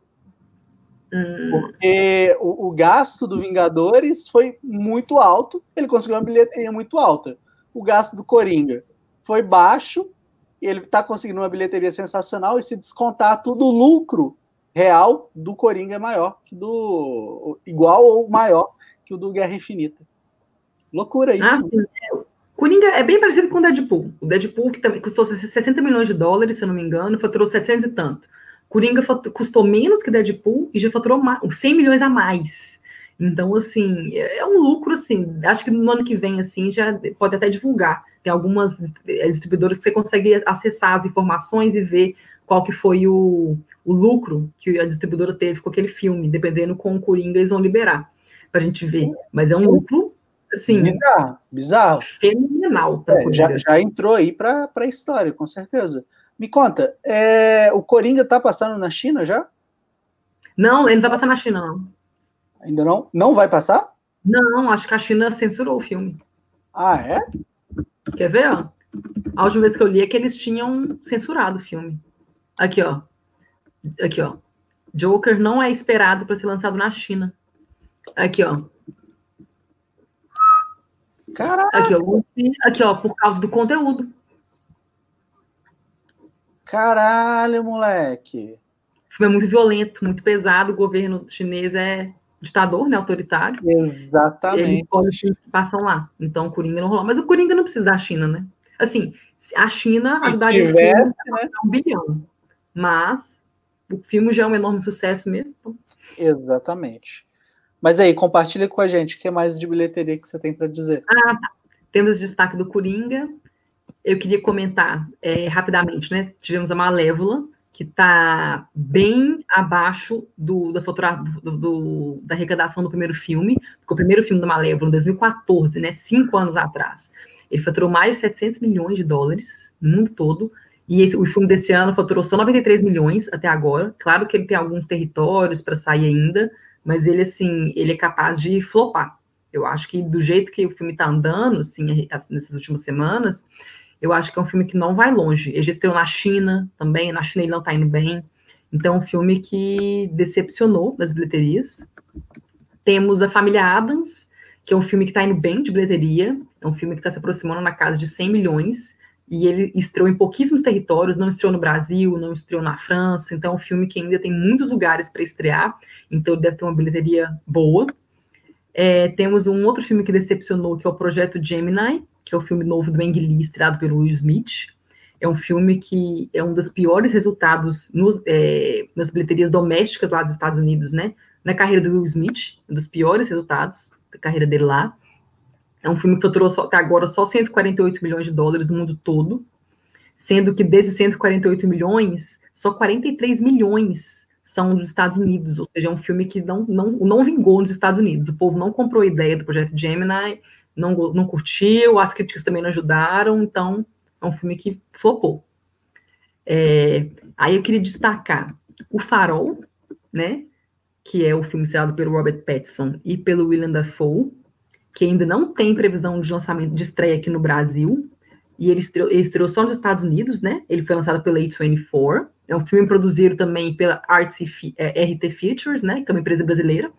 Hum. Porque o, o gasto do Vingadores foi muito alto, ele conseguiu uma bilheteria muito alta. O gasto do Coringa foi baixo, e ele está conseguindo uma bilheteria sensacional, e se descontar tudo, o lucro real do Coringa é maior que do... igual ou maior que o do Guerra Infinita. Loucura isso. Ah, sim. Coringa é bem parecido com o Deadpool. O Deadpool, que também custou sessenta milhões de dólares, se eu não me engano, faturou setecentos e tanto. Coringa custou menos que Deadpool e já faturou cem milhões a mais. Então, assim, é um lucro, assim, acho que no ano que vem, assim, já pode até divulgar. Tem algumas distribuidoras que você consegue acessar as informações e ver qual que foi o, o lucro que a distribuidora teve com aquele filme, dependendo com o Coringa, eles vão liberar pra gente ver. Mas é um lucro, assim... Bizarro, bizarro. Fenomenal. É, já, já entrou aí pra, pra história, com certeza. Me conta, é, o Coringa tá passando na China já? Não, ele não vai passar na China, não. Ainda não? Não vai passar? Não, acho que a China censurou o filme. Ah, é? Quer ver, ó? A última vez que eu li é que eles tinham censurado o filme. Aqui, ó. Aqui, ó. Joker não é esperado para ser lançado na China. Aqui, ó. Caraca! Aqui, ó. Aqui, ó, por causa do conteúdo. Caralho, moleque. O filme é muito violento, muito pesado. O governo chinês é ditador, né? Autoritário. Exatamente. Eles escolhem os filmes que passam lá. Então, o Coringa não rolou. Mas o Coringa não precisa da China, né? Assim, a China ajudaria tivesse, o filme a né? um bilhão. Mas o filme já é um enorme sucesso mesmo. Exatamente. Mas aí, compartilha com a gente o que mais de bilheteria que você tem para dizer. Ah, tá. Temos destaque do Coringa. Eu queria comentar é, rapidamente, né? Tivemos a Malévola, que está bem abaixo do, da, fatura, do, do, da arrecadação do primeiro filme, porque o primeiro filme da Malévola, em dois mil e quatorze, né, cinco anos atrás, ele faturou mais de setecentos milhões de dólares no mundo todo, e esse, o filme desse ano faturou só noventa e três milhões até agora. Claro que ele tem alguns territórios para sair ainda, mas ele, assim, ele é capaz de flopar. Eu acho que do jeito que o filme está andando, assim, nessas últimas semanas, eu acho que é um filme que não vai longe. Ele já estreou na China também, na China ele não está indo bem. Então, é um filme que decepcionou nas bilheterias. Temos A Família Addams, que é um filme que está indo bem de bilheteria, é um filme que está se aproximando na casa de cem milhões, e ele estreou em pouquíssimos territórios, não estreou no Brasil, não estreou na França, então é um filme que ainda tem muitos lugares para estrear, então ele deve ter uma bilheteria boa. É, temos um outro filme que decepcionou, que é o Projeto Gemini, que é o filme novo do Ang Lee, estrelado pelo Will Smith. É um filme que é um dos piores resultados nos, é, nas bilheterias domésticas lá dos Estados Unidos, né? Na carreira do Will Smith, um dos piores resultados da carreira dele lá. É um filme que faturou só, até agora só cento e quarenta e oito milhões de dólares no mundo todo, sendo que desses cento e quarenta e oito milhões, só quarenta e três milhões são dos Estados Unidos, ou seja, é um filme que não, não, não vingou nos Estados Unidos. O povo não comprou a ideia do Projeto Gemini, não, não curtiu, as críticas também não ajudaram, então é um filme que flopou. É, aí eu queria destacar O Farol, né, que é o filme estrelado pelo Robert Pattinson e pelo Willem Dafoe, que ainda não tem previsão de lançamento de estreia aqui no Brasil, e ele estreou, ele estreou só nos Estados Unidos, né, ele foi lançado pela A vinte e quatro, é um filme produzido também pela R T Features, né, que é uma empresa brasileira,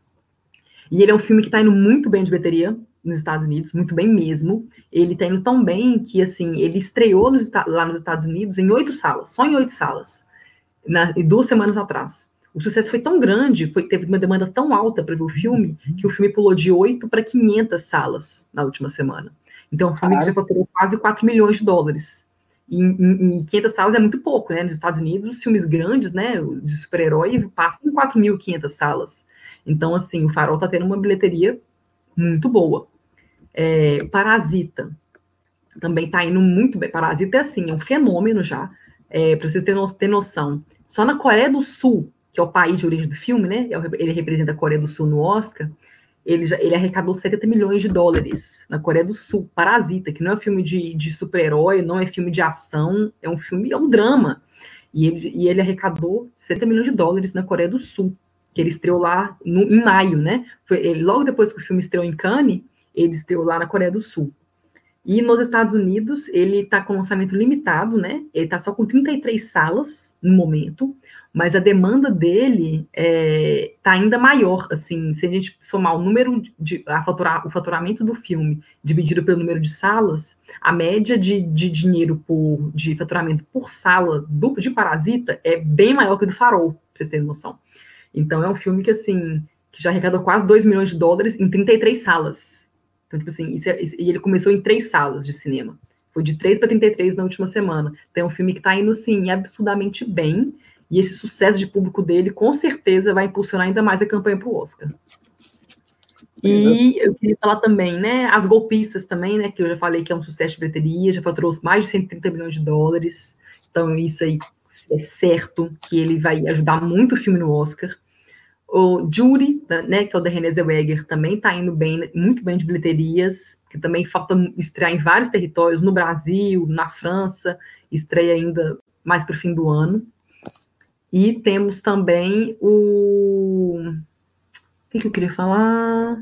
e ele é um filme que está indo muito bem de bilheteria nos Estados Unidos, muito bem mesmo. Ele está indo tão bem que, assim, ele estreou nos, lá nos Estados Unidos em oito salas, só em oito salas, na, duas semanas atrás. O sucesso foi tão grande, foi, teve uma demanda tão alta para ver o filme, que o filme pulou de oito para quinhentas salas na última semana. Então, é um filme que já faturou quase quatro milhões de dólares. E em, em quinhentas salas é muito pouco, né? Nos Estados Unidos, os filmes grandes, né, de super-herói, passam em quatro mil e quinhentas salas. Então, assim, o Farol está tendo uma bilheteria muito boa. É, Parasita também está indo muito bem. Parasita é assim, é um fenômeno já. É, para vocês terem no, ter noção, só na Coreia do Sul, que é o país de origem do filme, né? Ele representa a Coreia do Sul no Oscar. Ele, já, ele arrecadou setenta milhões de dólares na Coreia do Sul. Parasita, que não é filme de, de super-herói, não é filme de ação, é um filme, é um drama. E ele, e ele arrecadou setenta milhões de dólares na Coreia do Sul, que ele estreou lá no, em maio, né? Foi, ele, logo depois que o filme estreou em Cannes, ele estreou lá na Coreia do Sul. E nos Estados Unidos, ele está com lançamento limitado, né? Ele está só com trinta e três salas no momento, mas a demanda dele está é, ainda maior, assim, se a gente somar o número de, a faturar, o faturamento do filme dividido pelo número de salas, a média de, de dinheiro por, de faturamento por sala do, de Parasita é bem maior que a do Farol, para vocês terem noção. Então, é um filme que, assim, que já arrecadou quase dois milhões de dólares em trinta e três salas. Então, tipo assim, isso é, e ele começou em três salas de cinema. Foi de três para trinta e três na última semana. Então, é um filme que está indo, assim, absurdamente bem. E esse sucesso de público dele, com certeza, vai impulsionar ainda mais a campanha para o Oscar. E eu queria falar também, né, As Golpistas também, né, que eu já falei que é um sucesso de bilheteria, já faturou mais de cento e trinta milhões de dólares. Então, isso aí é certo que ele vai ajudar muito o filme no Oscar. O Judy, né, que é o da Renée Zellweger, também está indo bem, muito bem de bilheterias, que também falta estrear em vários territórios, no Brasil, na França, estreia ainda mais para o fim do ano. E temos também o... O que, que eu queria falar?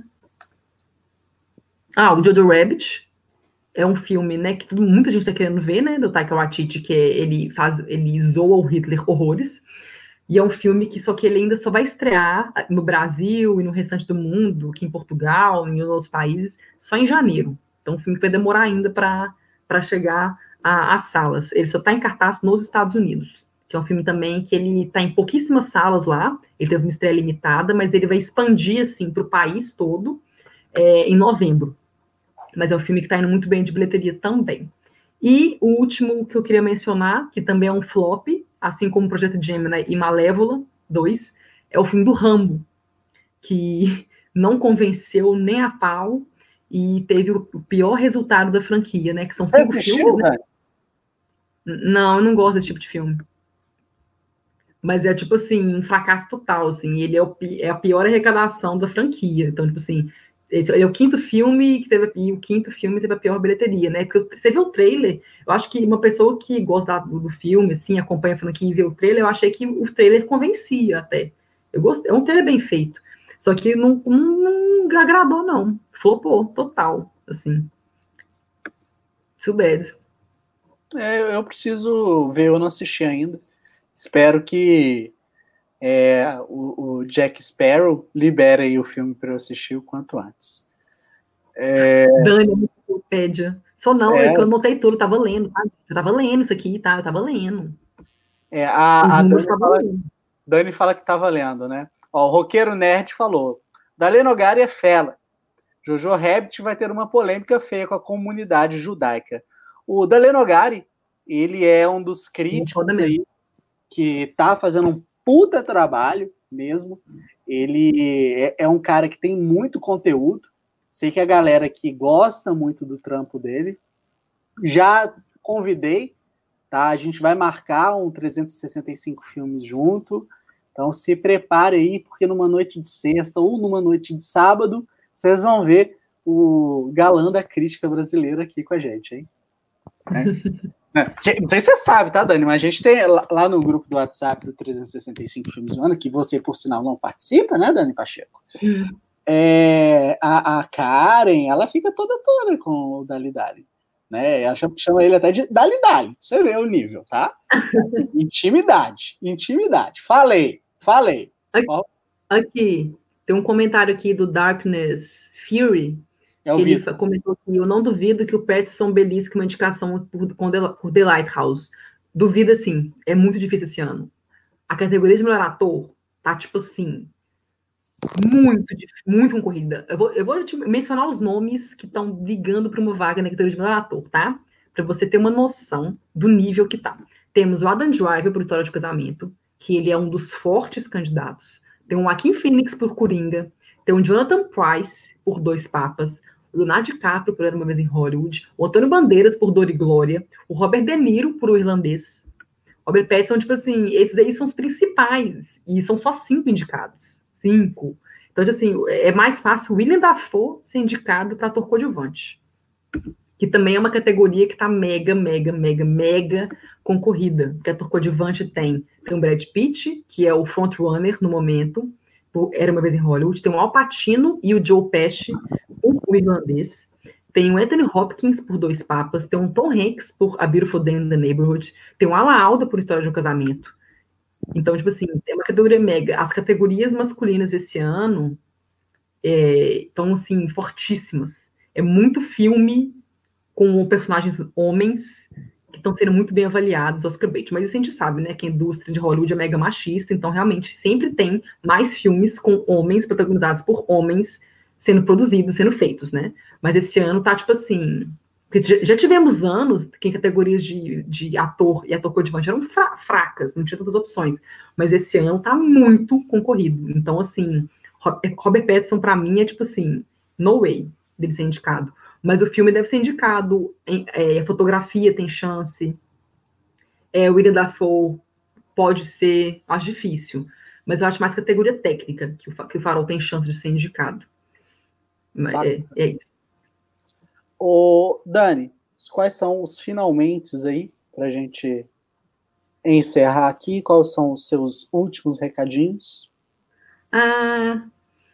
Ah, o Jojo Rabbit. É um filme, né, que muita gente está querendo ver, né, do Taika Waititi, que é, ele faz, ele zoa o Hitler horrores. E é um filme que só que ele ainda só vai estrear no Brasil e no restante do mundo, aqui em Portugal, em outros países, só em janeiro. Então, um filme que vai demorar ainda para chegar às salas. Ele só está em cartaz nos Estados Unidos, que é um filme também que ele está em pouquíssimas salas lá, ele teve uma estreia limitada, mas ele vai expandir, assim, para o país todo é, em novembro. Mas é um filme que está indo muito bem de bilheteria também. E o último que eu queria mencionar, que também é um flop, assim como o Projeto Gemini e Malévola dois, é o filme do Rambo, que não convenceu nem a pau e teve o pior resultado da franquia, né? Que são cinco filmes, né? Não, eu não gosto desse tipo de filme. Mas é, tipo assim, um fracasso total, assim. Ele é, o, é a pior arrecadação da franquia. Então, tipo assim, esse ele é o quinto filme que teve, e o quinto filme teve a pior bilheteria, né? Porque você viu o trailer, eu acho que uma pessoa que gosta do, do filme, assim, acompanha a franquia e vê o trailer, eu achei que o trailer convencia até. Eu gostei, é um trailer bem feito. Só que não, não, não agradou, não. Flopou, total, assim. Too bad. É, eu preciso ver, eu não assisti ainda. Espero que é, o, o Jack Sparrow libere aí o filme para eu assistir o quanto antes. É... Dani, Wikipedia. Só não, é, é que eu anotei tudo, eu tava lendo, tá? Eu tava lendo isso aqui, tá? Eu tava lendo. É, a, Os a números Dani, estavam fala, lendo. Dani fala que tava lendo, né? Ó, o Roqueiro Nerd falou: Dali Nogari é fela. Jojo Rabbit vai ter uma polêmica feia com a comunidade judaica. O Dali Nogari, ele é um dos críticos aí que tá fazendo um puta trabalho mesmo. Ele é, é um cara que tem muito conteúdo. Sei que a galera que gosta muito do trampo dele. Já convidei, tá? A gente vai marcar um trezentos e sessenta e cinco filmes junto. Então se prepare aí, porque numa noite de sexta ou numa noite de sábado, vocês vão ver o galã da crítica brasileira aqui com a gente, hein? É. Não sei se você sabe, tá, Dani? Mas a gente tem lá no grupo do WhatsApp do trezentos e sessenta e cinco Filmes do Ano, que você, por sinal, não participa, né, Dani Pacheco? Hum. É, a, a Karen, ela fica toda toda com o Dali Dali. Né? Ela chama, chama ele até de Dali Dali. Você vê o nível, tá? Intimidade, intimidade. Falei, falei. Aqui, aqui, tem um comentário aqui do Darkness Fury, é que ele comentou que eu não duvido que o Pattinson belisque uma indicação por, por The Lighthouse. Duvida, sim. É muito difícil esse ano. A categoria de melhor ator tá, tipo assim, muito, muito concorrida. Eu vou, eu vou te mencionar os nomes que estão brigando para uma vaga na categoria de melhor ator, tá? Para você ter uma noção do nível que tá. Temos o Adam Driver por História de Casamento, que ele é um dos fortes candidatos. Tem o Joaquin Phoenix por Coringa. Tem o Jonathan Pryce por Dois Papas. O Leonardo DiCaprio por Era Uma Vez em Hollywood. O Antônio Bandeiras por Dor e Glória. O Robert De Niro por O Irlandês. Robert Pattinson, tipo assim, esses aí são os principais. E são só cinco indicados. Cinco. Então, assim, é mais fácil o William Dafoe ser indicado para ator coadjuvante. Que também é uma categoria que está mega, mega, mega, mega concorrida. Porque ator coadjuvante tem, tem o Brad Pitt, que é o frontrunner no momento, por Era Uma Vez em Hollywood. Tem o Al Pacino e o Joe Pesci por O Irlandês. Tem o Anthony Hopkins por Dois Papas. Tem o Tom Hanks por A Beautiful Day in the Neighborhood. Tem o Alan Alda por História de um Casamento. Então, tipo assim, é uma categoria mega. As categorias masculinas esse ano estão, é, assim, fortíssimas. É muito filme com personagens homens que estão sendo muito bem avaliados, Oscar bait. Mas isso a gente sabe, né? Que a indústria de Hollywood é mega machista, então realmente sempre tem mais filmes com homens protagonizados por homens sendo produzidos, sendo feitos, né? Mas esse ano tá, tipo assim... Porque já tivemos anos que categorias de, de ator e ator coadjuvante eram fra fracas, não tinha tantas opções. Mas esse ano tá muito concorrido. Então, assim, Robert Pattinson, pra mim, é tipo assim, no way dele ser indicado. Mas o filme deve ser indicado, em, é, a fotografia tem chance, é, o William Dafoe pode ser, acho difícil. Mas eu acho mais categoria técnica que o, que o Farol tem chance de ser indicado. É, é isso. Ô, Dani, quais são os finalmente aí, pra gente encerrar aqui? Quais são os seus últimos recadinhos? Ah,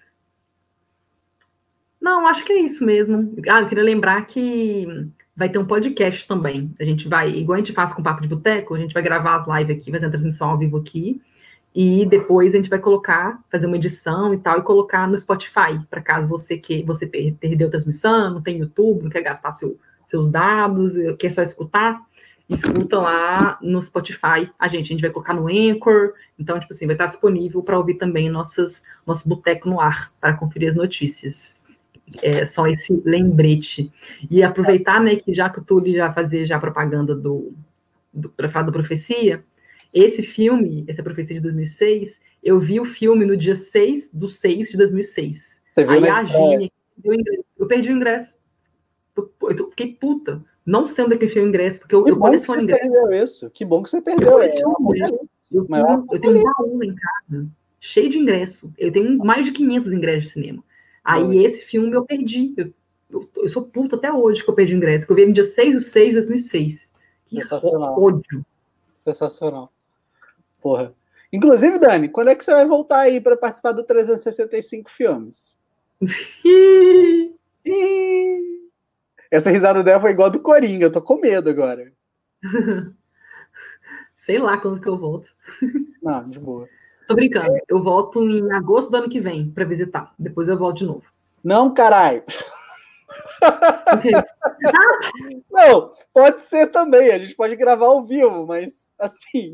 não, acho que é isso mesmo. Ah, eu queria lembrar que vai ter um podcast também. A gente vai, igual a gente faz com o Papo de Boteco, a gente vai gravar as lives aqui, fazer a transmissão ao vivo aqui, e depois a gente vai colocar, fazer uma edição e tal, e colocar no Spotify, para caso você que você perdeu a transmissão, não tem YouTube, não quer gastar seu, seus dados, quer só escutar, escuta lá no Spotify. A gente, a gente vai colocar no Anchor, então, tipo assim, vai estar disponível para ouvir também nossas, nosso Boteco no Ar, para conferir as notícias. É só esse lembrete. E aproveitar, né, que já que o Túlio já fazia já propaganda do, do para falar da Profecia, esse filme, essa Profecia de dois mil e seis, eu vi o filme no dia seis do seis de dois mil e seis. Você viu? Aí a Gênia deu ingresso. Eu perdi o ingresso. Eu, eu fiquei puta. Não sei onde é que eu enfiei o ingresso, porque eu, que eu coleciono ingresso. ingresso. Que bom que você perdeu isso. Que bom que você perdeu. É, Eu tenho, eu tenho um baú em casa, cheio de ingresso. Eu tenho mais de quinhentos ingressos de cinema. Aí Bom. esse filme eu perdi. Eu, eu, eu sou puta até hoje que eu perdi o ingresso. Que eu vi no dia seis de seis de dois mil e seis. Que ódio. Sensacional. Porra. Inclusive, Dani, quando é que você vai voltar aí para participar do trezentos e sessenta e cinco filmes? Essa risada dela foi igual a do Coringa. Eu tô com medo agora. Sei lá quando que eu volto. Não, de boa. Tô brincando. Eu volto em agosto do ano que vem para visitar. Depois eu volto de novo. Não, caralho. Não, pode ser também. A gente pode gravar ao vivo, mas assim.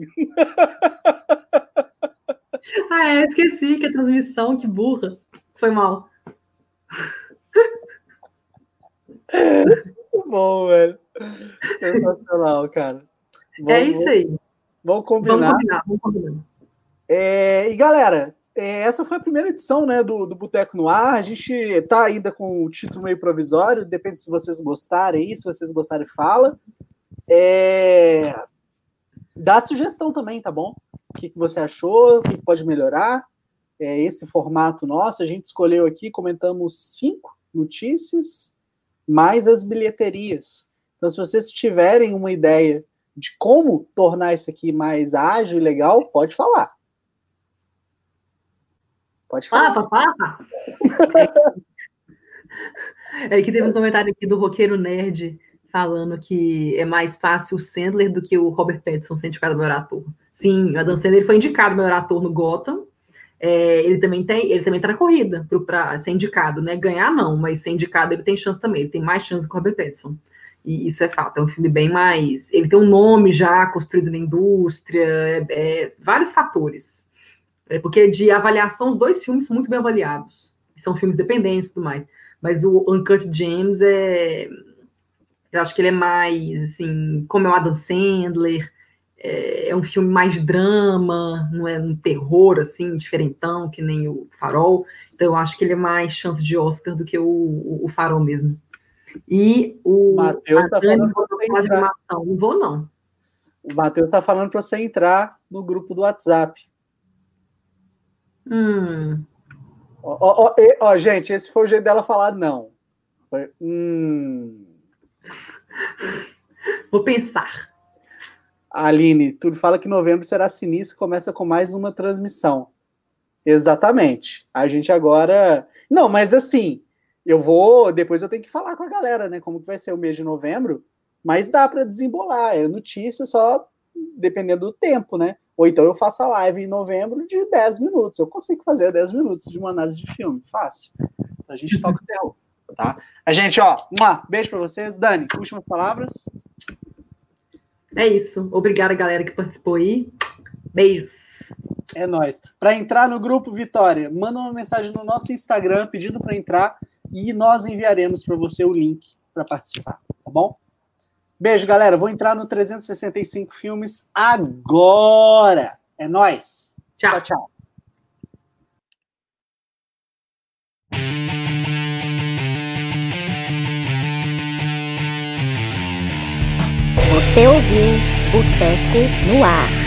Ah, é, esqueci que a transmissão, que burra. Foi mal. Muito bom, velho. Sensacional, cara. Vamos, é isso aí. Vamos combinar. Vamos combinar, vamos combinar. É, e, galera, é, essa foi a primeira edição, né, do, do Boteco no Ar. A gente tá ainda com o título meio provisório, depende se vocês gostarem aí, se vocês gostarem, fala. É, dá sugestão também, tá bom? O que, que você achou, o que, que pode melhorar. É, esse formato nosso, a gente escolheu aqui, comentamos cinco notícias, mais as bilheterias. Então, se vocês tiverem uma ideia de como tornar isso aqui mais ágil e legal, pode falar. Pode falar. Ah, posso falar? É, é que teve um comentário aqui do Roqueiro Nerd falando que é mais fácil o Sandler do que o Robert Pattinson ser indicado melhor ator. Sim, o Adam Sandler foi indicado melhor ator no Gotham. É, ele também tem, ele também tá na corrida para ser indicado, né? Ganhar não, mas ser indicado ele tem chance também. Ele tem mais chance que o Robert Pattinson. E isso é fato, é um filme bem mais... Ele tem um nome já construído na indústria, é, é, vários fatores. É, porque de avaliação, os dois filmes são muito bem avaliados. São filmes dependentes e tudo mais. Mas o Uncut Gems é... Eu acho que ele é mais, assim, como é o Adam Sandler, é, é um filme mais drama, não é um terror, assim, diferentão, que nem o Farol. Então eu acho que ele é mais chance de Oscar do que o, o, o Farol mesmo. E o Matheus tá falando pra você entrar. Não vou, não. O Matheus tá falando para você entrar no grupo do WhatsApp. Hum. Ó, ó, ó, ó, gente, esse foi o jeito dela falar não. Foi, hum. Vou pensar. Aline, tu fala que novembro será sinistro e começa com mais uma transmissão. Exatamente. A gente agora... Não, mas assim... Eu vou, depois eu tenho que falar com a galera, né, como que vai ser o mês de novembro, mas dá para desembolar, é notícia só dependendo do tempo, né? Ou então eu faço a live em novembro de dez minutos, eu consigo fazer dez minutos de uma análise de filme, fácil. A gente toca o terror, tá? A gente, ó, um beijo para vocês. Dani, últimas palavras? É isso, obrigada galera que participou aí, beijos. É nóis. Para entrar no grupo, Vitória, manda uma mensagem no nosso Instagram pedindo para entrar, e nós enviaremos para você o link para participar, tá bom? Beijo, galera. Vou entrar no trezentos e sessenta e cinco filmes agora. É nóis. Tchau, tchau. tchau. Você ouviu Boteco no Ar.